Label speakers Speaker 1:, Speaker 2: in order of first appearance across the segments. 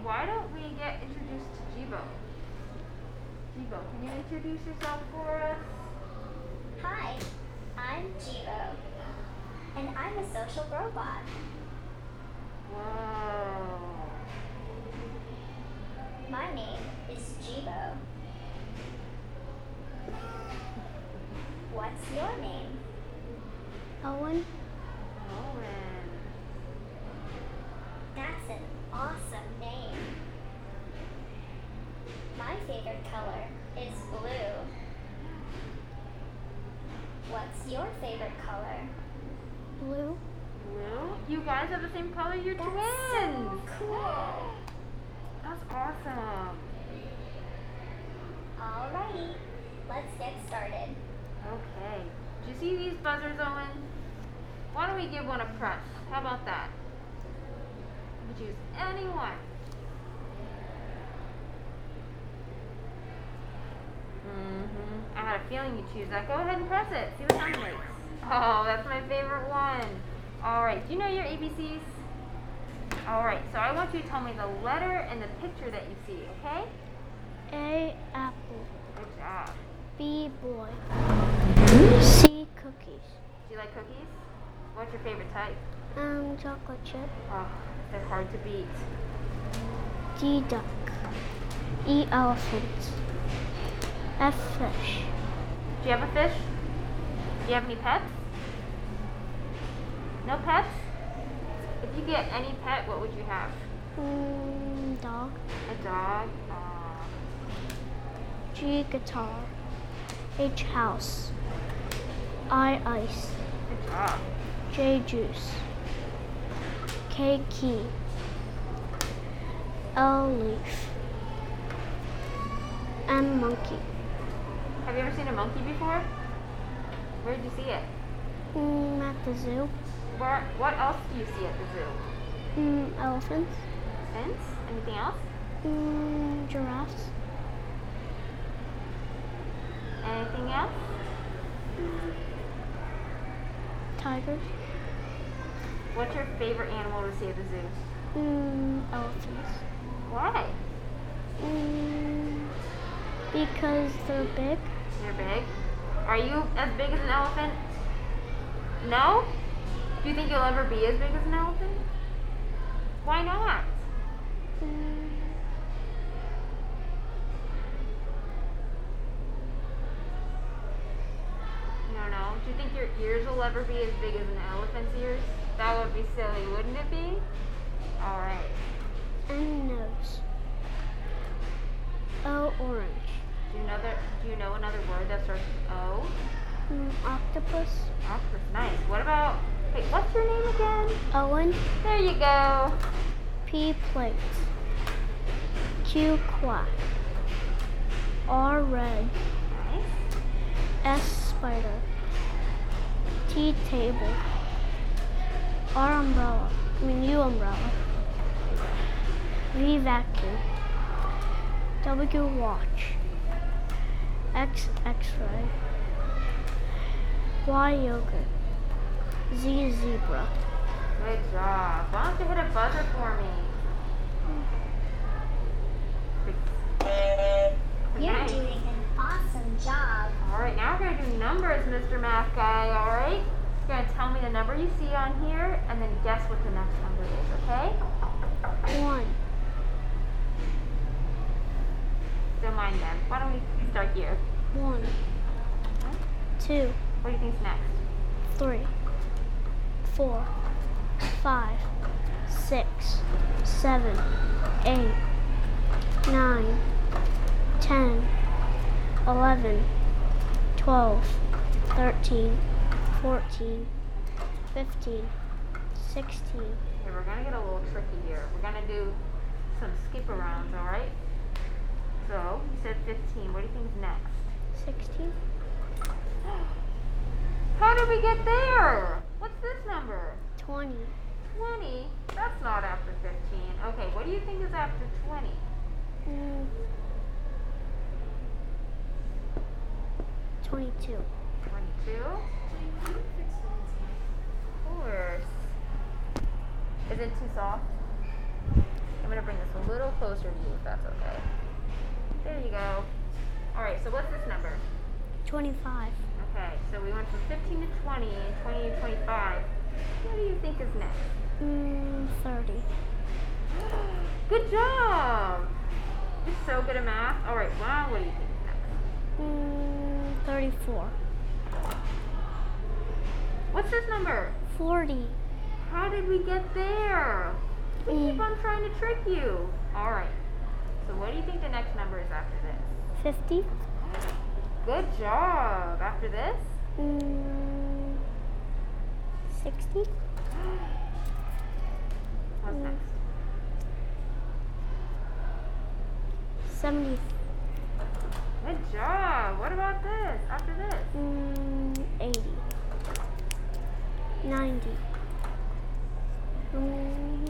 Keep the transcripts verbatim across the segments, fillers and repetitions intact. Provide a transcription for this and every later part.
Speaker 1: why don't we get introduced to Jibo? Jibo, can you introduce yourself for us?
Speaker 2: Hi, I'm Jibo, and I'm a social robot.
Speaker 1: Whoa.
Speaker 2: My name is Jibo. What's your name?
Speaker 3: Owen.
Speaker 1: Owen.
Speaker 2: That's an awesome name. My favorite color is blue. What's your favorite color?
Speaker 3: Blue.
Speaker 1: Blue? You guys have the same color? You're
Speaker 2: That's
Speaker 1: twins!
Speaker 2: so cool.
Speaker 1: That's awesome.
Speaker 2: Alrighty, let's get started.
Speaker 1: Okay. Did you see these buzzers, Owen? Why don't we give one a press? How about that? You can choose any one. Mm-hmm. I had a feeling you'd choose that. Go ahead and press it. See what sound it makes. Oh, that's my favorite one. Alright, do you know your A B Cs? Alright, so I want you to tell me the letter and the picture that you see, okay?
Speaker 3: A. Apple.
Speaker 1: Good job.
Speaker 3: B. Boy. C. Cookies.
Speaker 1: Do you like cookies? What's your favorite type?
Speaker 3: Um, chocolate chip.
Speaker 1: Oh, they're hard to beat.
Speaker 3: D. Duck. E. Elephant. F. Fish.
Speaker 1: Do you have a fish? Do you have any pets? No pets? If you get any pet, what would you have?
Speaker 3: Mm, dog.
Speaker 1: A dog? Aw.
Speaker 3: G. Guitar. H. House. I. Ice.
Speaker 1: Good job.
Speaker 3: J. Juice. K. Key. L. Leaf. M. Monkey.
Speaker 1: Have you ever seen a monkey before? Where did you see it?
Speaker 3: Mm, at the zoo.
Speaker 1: Where? What else do you see at the zoo?
Speaker 3: Mm, elephants.
Speaker 1: Elephants? Anything else?
Speaker 3: Mm, giraffes.
Speaker 1: Anything else?
Speaker 3: Tigers.
Speaker 1: What's your favorite animal to see at the zoo?
Speaker 3: Mm, elephants.
Speaker 1: Why?
Speaker 3: Mm, because they're big.
Speaker 1: You're big. Are you as big as an elephant? No? Do you think you'll ever be as big as an elephant? Why not?
Speaker 3: Mm,
Speaker 1: I don't know. Do you think your ears will ever be as big as an elephant's ears? That would be silly, wouldn't it be? Alright.
Speaker 3: and nose. O. Orange.
Speaker 1: Do you know that, do you know another word that starts with O?
Speaker 3: Mm, octopus.
Speaker 1: Octopus, nice. What about, wait, what's your name again?
Speaker 3: Owen.
Speaker 1: There you go.
Speaker 3: P. Plate. Q. Quack. R. Red.
Speaker 1: Nice.
Speaker 3: S. Spider. T. Table. R. Umbrella. I mean U. Umbrella. V. Vacuum. W. Watch. X. X-ray. Y. Yogurt. Z. Zebra.
Speaker 1: Good job. Why don't you hit a buzzer for me?
Speaker 2: You're
Speaker 1: Nice.
Speaker 2: doing an awesome job.
Speaker 1: Alright, now we're going to do numbers, Mister Math Guy, alright? You're going to tell me the number you see on here and then guess what the next number is, okay?
Speaker 3: One.
Speaker 1: Don't mind them. Why don't we start here?
Speaker 3: One.
Speaker 1: Huh?
Speaker 3: Two.
Speaker 1: What do you think's next?
Speaker 3: Three. Four. Five. Six. Seven. Eight. Nine. Ten. Eleven. Twelve. Thirteen. Fourteen. Fifteen. Sixteen.
Speaker 1: Okay, we're going to get a little tricky here. We're going to do some skip arounds, alright? So, you said fifteen. What do you think is next?
Speaker 3: Sixteen.
Speaker 1: How did we get there? What's this number?
Speaker 3: Twenty.
Speaker 1: twenty? That's not after fifteen. Okay, what do you think is after twenty?
Speaker 3: Mm. Twenty-two.
Speaker 1: twenty-two? Of course. Is it too soft? I'm gonna bring this a little closer to you if that's okay. There you go. Alright, so what's this number?
Speaker 3: twenty-five.
Speaker 1: Okay, so we went from fifteen to twenty and twenty to twenty-five. What do you think is next?
Speaker 3: Mm, thirty.
Speaker 1: Good job! You're so good at math. Alright, wow, what do you think is next?
Speaker 3: Mm, thirty-four.
Speaker 1: What's this number?
Speaker 3: forty.
Speaker 1: How did we get there? We keep
Speaker 3: Mm.
Speaker 1: on trying to trick you. Alright, so what do you think the next number is after this?
Speaker 3: fifty.
Speaker 1: Good job. After this?
Speaker 3: Mm, sixty.
Speaker 1: What's
Speaker 3: Mm.
Speaker 1: next?
Speaker 3: seventy.
Speaker 1: Good job. What about this? After this?
Speaker 3: Mm, eighty. ninety. Mm,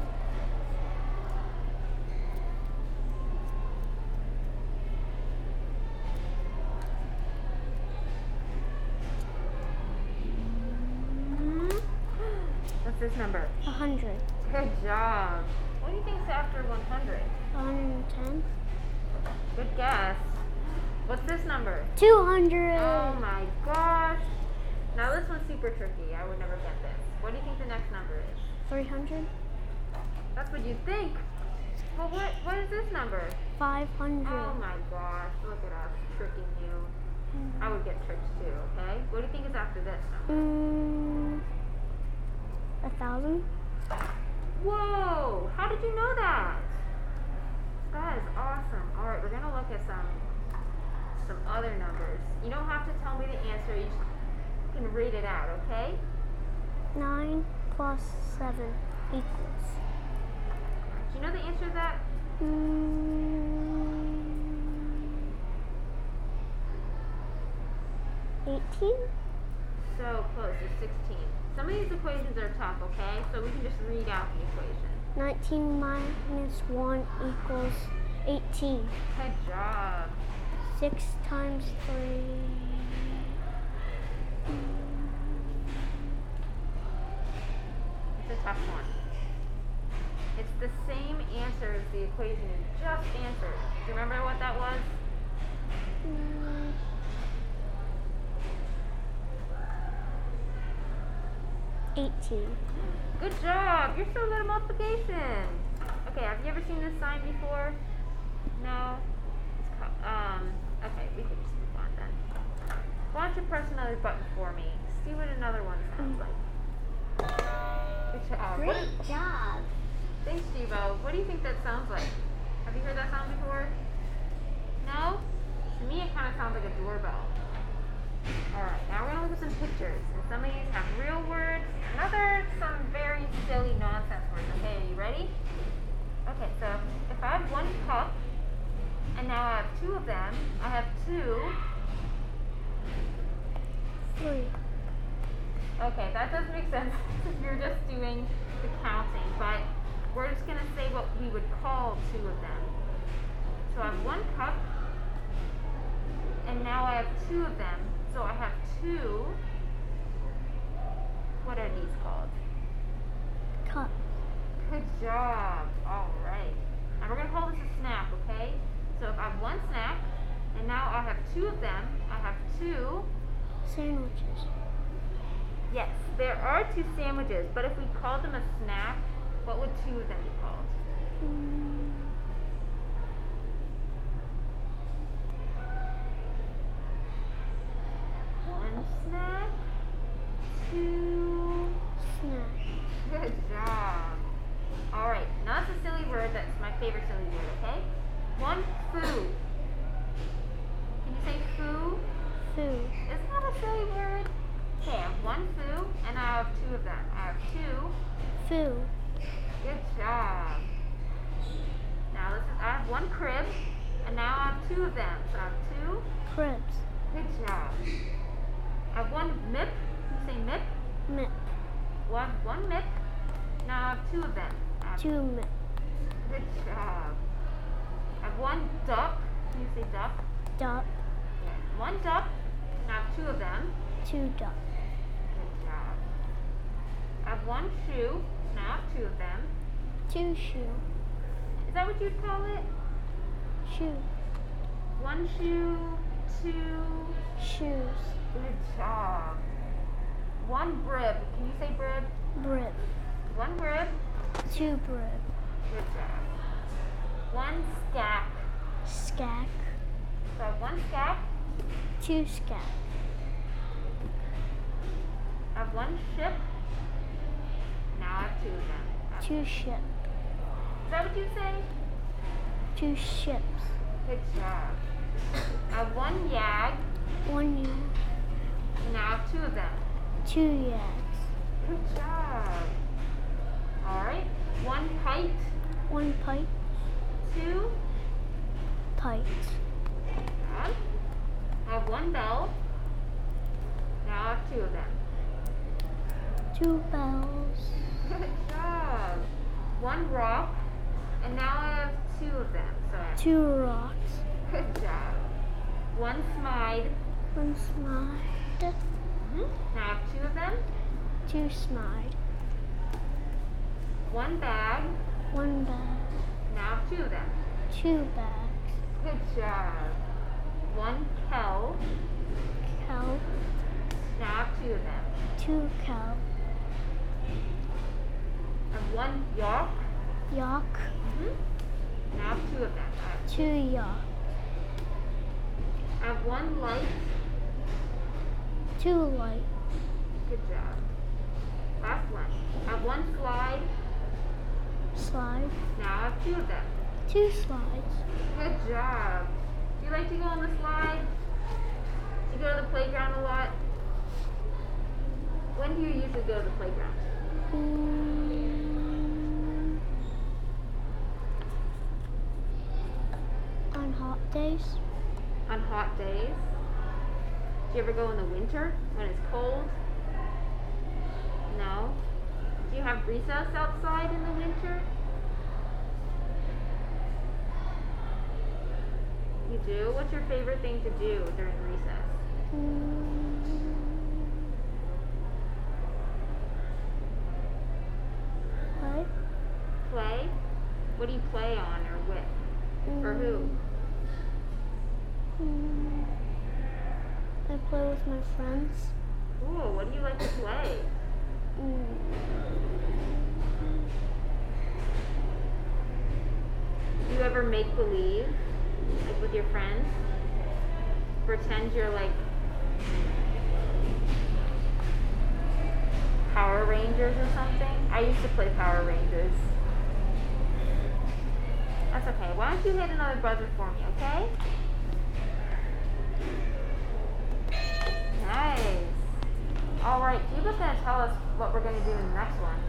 Speaker 1: Hmm? What's this number?
Speaker 3: one hundred.
Speaker 1: Good job. What do you think's after one hundred?
Speaker 3: one hundred ten.
Speaker 1: Good guess. What's this number?
Speaker 3: two hundred.
Speaker 1: Oh my gosh. Now this one's super tricky. I would never get this. What do you think the next number is?
Speaker 3: three hundred.
Speaker 1: That's what you think. Well, what what is this number?
Speaker 3: five hundred.
Speaker 1: Oh my gosh. Look at us tricking you. I would get tricked too, okay? What do you think is after this number?
Speaker 3: Mm, a thousand.
Speaker 1: Whoa! How did you know that? That is awesome. Alright, we're gonna look at some some other numbers. You don't have to tell me the answer, you just can read it out, okay?
Speaker 3: nine plus seven equals.
Speaker 1: Do you know the answer to that?
Speaker 3: Mm, eighteen.
Speaker 1: So close, it's sixteen. Some of these equations are tough, okay? So we can just read out the equation.
Speaker 3: nineteen minus one equals eighteen.
Speaker 1: Good job.
Speaker 3: six times three.
Speaker 1: It's a tough one. It's the same answer as the equation you just answered. Do you remember what that was?
Speaker 3: Mm, eighteen.
Speaker 1: Good job. You're so good at multiplication. Okay, have you ever seen this sign before? No? It's called, um, okay, we can just move on then. Why don't you press another button for me? See what another one sounds like. Good job. What is-
Speaker 2: Great job.
Speaker 1: Thanks, Jibo. What do you think that sounds like? Have you heard that sound before? No? To me, it kind of sounds like a doorbell. Alright, now we're going to look at some pictures. And some of these have real words, and others some very silly nonsense words. Okay, are you ready? Okay, so if I have one cup, and now I have two of them, I have two.
Speaker 3: Three.
Speaker 1: Okay, that does make sense if you're just doing the counting, but we're just going to say what we would call two of them. So I have one cup, and now I have two of them. So I have two, what are these called?
Speaker 3: Cup.
Speaker 1: Good job. All right. And we're going to call this a snack, okay? So if I have one snack, and now I have two of them, I have two.
Speaker 3: Sandwiches.
Speaker 1: Yes, there are two sandwiches, but if we called them a snack, what would two of them be called?
Speaker 3: Mm,
Speaker 1: One snack, two.
Speaker 3: snack.
Speaker 1: Good job. All right, now that's a silly word. That's my favorite silly word. Okay. One foo. Can you say foo?
Speaker 3: Food.
Speaker 1: Isn't that a silly word? Okay, I have one foo, and I have two of them. I have two.
Speaker 3: Food.
Speaker 1: Good job. Now this is, I have one crib, and now I have two of them. So I have two.
Speaker 3: Cribs.
Speaker 1: Good job. I have one mip. Can you say mip?
Speaker 3: Mip.
Speaker 1: Well, I have one mip. Now I have two of them. I have
Speaker 3: Two mip.
Speaker 1: Good job. I have one duck. Can you say duck?
Speaker 3: Duck.
Speaker 1: Yeah. One duck. And I have two of them.
Speaker 3: Two duck.
Speaker 1: Good job. I have one shoe. Now I have two of them.
Speaker 3: Two shoe.
Speaker 1: that what you'd call it?
Speaker 3: Shoe.
Speaker 1: One shoe, two.
Speaker 3: Shoes.
Speaker 1: Good job. One brib. Can you say brib?
Speaker 3: Brib.
Speaker 1: One brib.
Speaker 3: Two brib.
Speaker 1: Good job. One stack.
Speaker 3: Skack.
Speaker 1: So I have one stack.
Speaker 3: Two skack.
Speaker 1: I have one ship. Now I have two of them. That's-
Speaker 3: Two ship.
Speaker 1: Is that what you say?
Speaker 3: Two ships.
Speaker 1: Good job. I have one yag.
Speaker 3: One yak.
Speaker 1: Now I have two of them.
Speaker 3: Two yaks.
Speaker 1: Good job. Alright. One kite.
Speaker 3: One pipe.
Speaker 1: Two.
Speaker 3: Tight.
Speaker 1: Good. I have one bell. Now I have two of them.
Speaker 3: Two bells.
Speaker 1: Good job. One rock. And now I have two of them. So I have
Speaker 3: Two rocks.
Speaker 1: good job. One smide.
Speaker 3: One smide.
Speaker 1: Now I have two of them.
Speaker 3: Two smide.
Speaker 1: One bag.
Speaker 3: One bag.
Speaker 1: Now I have two of them.
Speaker 3: Two bags.
Speaker 1: Good job. One cow.
Speaker 3: Cow.
Speaker 1: Now I have two of them.
Speaker 3: Two cow.
Speaker 1: And one york.
Speaker 3: Yak.
Speaker 1: Now I have two of them. I have,
Speaker 3: Two yak.
Speaker 1: I have one light.
Speaker 3: Two light.
Speaker 1: Good job. Last one. I have one slide.
Speaker 3: Slide.
Speaker 1: Now I have two of them.
Speaker 3: Two slides.
Speaker 1: Good job. Do you like to go on the slide? Do you go to the playground a lot? When do you usually go to the playground?
Speaker 3: Mm, on hot days.
Speaker 1: On hot days? Do you ever go in the winter when it's cold? No? Do you have recess outside in the winter? You do? What's your favorite thing to do during recess?
Speaker 3: Mm, what?
Speaker 1: Play? What do you play on or with? Or who?
Speaker 3: Mm, I play with my friends.
Speaker 1: Ooh, what do you like to play?
Speaker 3: Mm,
Speaker 1: Do you ever make believe? Like with your friends? Pretend you're like Power Rangers or something? I used to play Power Rangers. That's okay. Why don't you hit another buzzer for me, okay? Nice. Alright, Juba's going to tell us what we're going to do in the next one.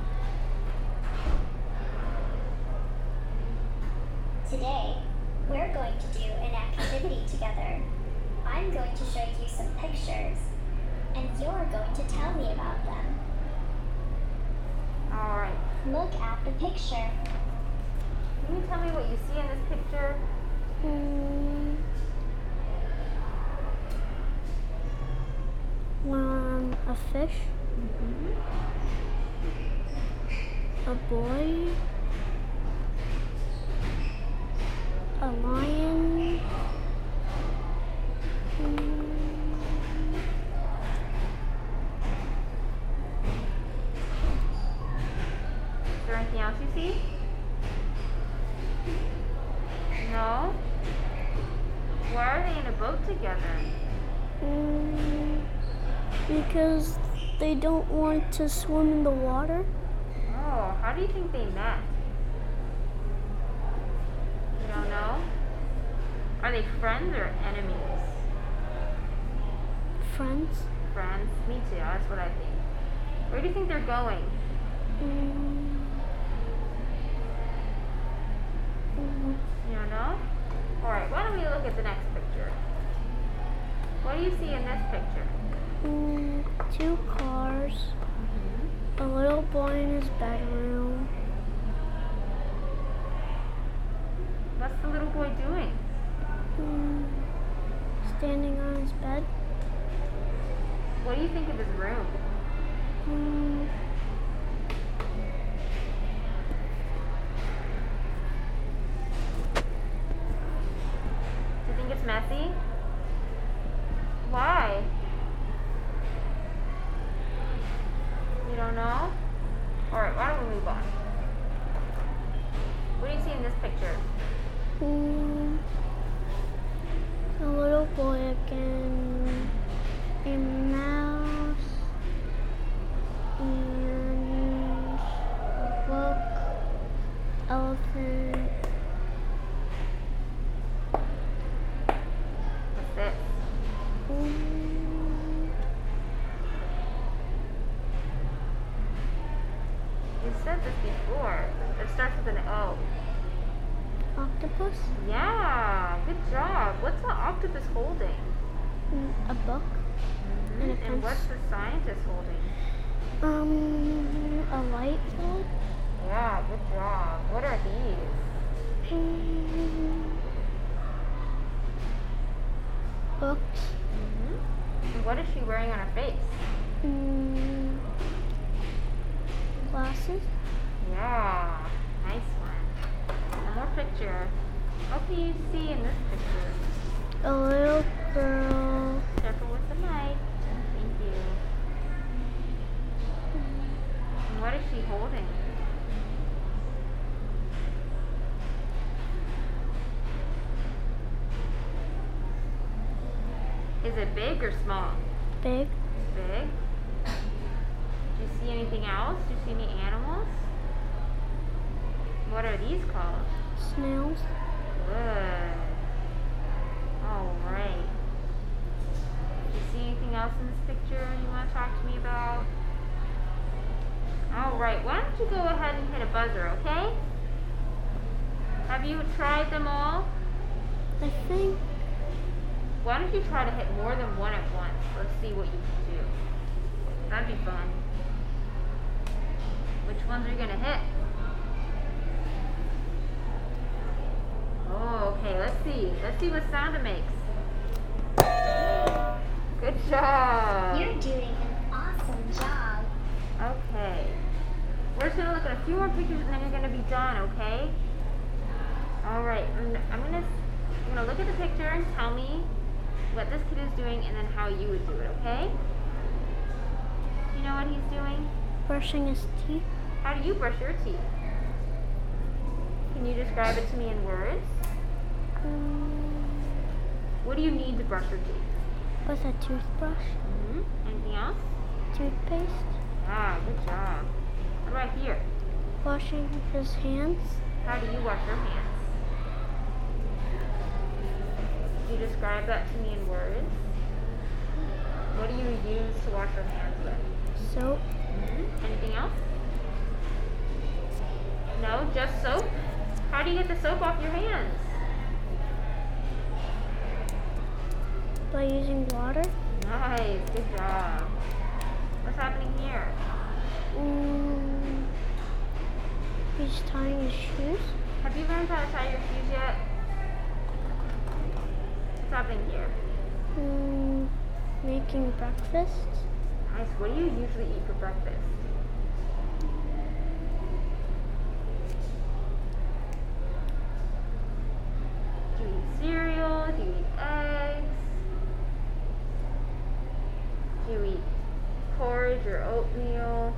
Speaker 2: Today, we're going to do an activity together. I'm going to show you some pictures, and you're going to tell me about them.
Speaker 1: Alright.
Speaker 2: Look at the picture.
Speaker 1: Can you tell me what you see in this picture?
Speaker 3: mm, one, a fish. A boy. A lion. Mm,
Speaker 1: Is there anything else you see? No? Why are they in a boat together?
Speaker 3: mm, because they don't want to swim in the water.
Speaker 1: Oh, how do you think they met? You don't know? Are they friends or enemies?
Speaker 3: Friends.
Speaker 1: Friends? Me too, that's what I think. Where do you think they're going?
Speaker 3: Mm, mm,
Speaker 1: You don't know? Alright, why don't we look at the next picture? What do you see in this picture?
Speaker 3: mm, two cars. A little boy in his bedroom.
Speaker 1: What's the little boy doing?
Speaker 3: Mm, standing on his bed.
Speaker 1: What do you think of his room?
Speaker 3: Mm,
Speaker 1: messy? Why? You don't know? Alright, why don't we move on? What do you see in this picture?
Speaker 3: Mm, a little boy again, a mouse, and a book, elephant.
Speaker 1: What's this?
Speaker 3: Mm,
Speaker 1: You said this before. It starts with an O.
Speaker 3: octopus,
Speaker 1: Yeah, good job. What's the octopus holding?
Speaker 3: mm, a book, and a
Speaker 1: And what's
Speaker 3: pencil.
Speaker 1: the scientist holding?
Speaker 3: Um, a light bulb.
Speaker 1: Yeah, good job. What are these?
Speaker 3: Mm, books.
Speaker 1: Mm-hmm. And what is she wearing on her face?
Speaker 3: Mm, glasses.
Speaker 1: Yeah, nice one. One more picture. What can you see in this picture?
Speaker 3: A little girl.
Speaker 1: Careful with the mic. Thank you. And what is she holding? Is it big or small?
Speaker 3: Big.
Speaker 1: Big. Do you see anything else? Do you see any animals? What are these called?
Speaker 3: Snails.
Speaker 1: Good. Alright. Do you see anything else in this picture you want to talk to me about? Alright, why don't you go ahead and hit a buzzer, okay? Have you tried them all?
Speaker 3: I think.
Speaker 1: Why don't you try to hit more than one at once? Let's see what you can do. That'd be fun. Which ones are you gonna hit? Oh, okay, let's see. Let's see what sound it makes. Good job.
Speaker 2: You're doing an awesome job.
Speaker 1: Okay. We're just gonna look at a few more pictures and then you're gonna be done, okay? Alright, I'm, I'm gonna I'm gonna look at the picture and tell me what this kid is doing and then how you would do it, okay? Do you know what he's doing?
Speaker 3: Brushing his teeth.
Speaker 1: How do you brush your teeth? Can you describe it to me in words?
Speaker 3: Mm,
Speaker 1: What do you need to brush your teeth?
Speaker 3: with a toothbrush.
Speaker 1: Mm-hmm. Anything else?
Speaker 3: Toothpaste.
Speaker 1: Ah, good job. What about here?
Speaker 3: Washing his hands.
Speaker 1: How do you wash your hands? Can you describe that to me in words? What do you use to wash your hands with?
Speaker 3: Soap.
Speaker 1: Mm-hmm. Anything else? No, just soap? How do you get the soap off your hands?
Speaker 3: By using water.
Speaker 1: Nice, good job. What's happening here?
Speaker 3: Mm, he's tying his shoes.
Speaker 1: Have you learned how to tie your shoes yet? What's happening here?
Speaker 3: Mm, making breakfast.
Speaker 1: Nice, what do you usually eat for breakfast? Do you eat cereal? Do you eat eggs? Do you eat porridge or oatmeal?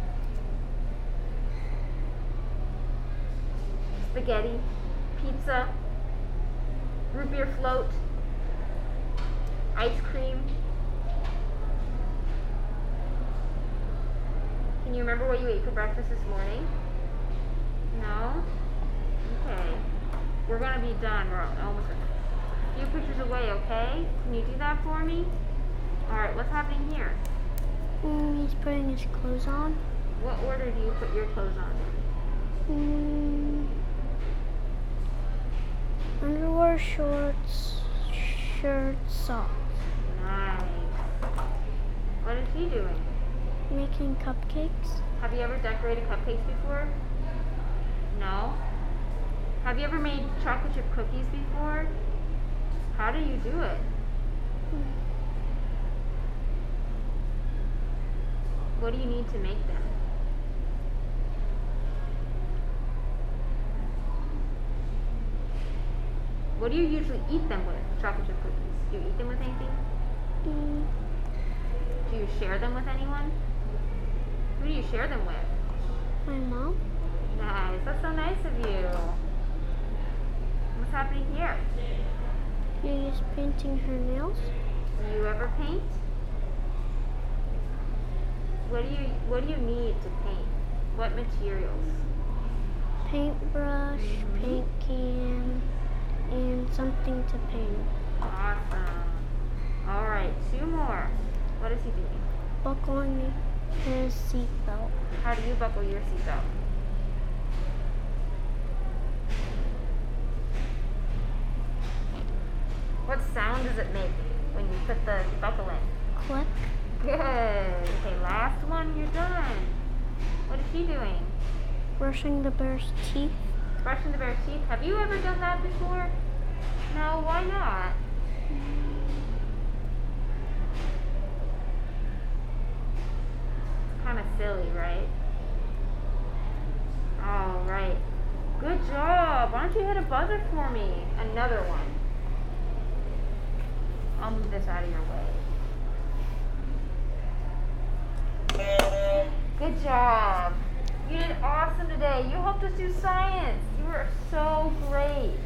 Speaker 1: Spaghetti? Pizza? Root beer float? Ice cream? Can you remember what you ate for breakfast this morning? No? Okay. We're gonna be done. We're almost a few pictures away, okay? Can you do that for me? Alright, what's happening here?
Speaker 3: Mm, he's putting his clothes on.
Speaker 1: What order do you put your clothes on?
Speaker 3: Mm, underwear, shorts, shirt, socks.
Speaker 1: Nice. What is he doing?
Speaker 3: Making cupcakes.
Speaker 1: Have you ever decorated cupcakes before? No? Have you ever made chocolate chip cookies before? How do you do it? What do you need to make them? What do you usually eat them with? Chocolate chip cookies. Do you eat them with anything?
Speaker 3: Mm,
Speaker 1: Do you share them with anyone? Who do you share them with?
Speaker 3: my mom?
Speaker 1: Nice. That's so nice of you. What's happening here?
Speaker 3: She's painting her nails.
Speaker 1: Do you ever paint? What do you What do you need to paint? What materials?
Speaker 3: Paintbrush,
Speaker 1: Mhm.
Speaker 3: paint can, and something to paint.
Speaker 1: Awesome. All right, two more. What is he doing?
Speaker 3: Buckling his seatbelt.
Speaker 1: How do you buckle your seatbelt? What sound does it make when you put the buckle in?
Speaker 3: Click.
Speaker 1: Good. Okay, last one. You're done. What is she doing?
Speaker 3: Brushing the bear's teeth.
Speaker 1: Brushing the bear's teeth. Have you ever done that before? No. Why not? It's kind of silly, right? All right. Good job. Why don't you hit a buzzer for me? Another one. I'll move this out of your way. Good job. You did awesome today. You helped us do science. You were so great.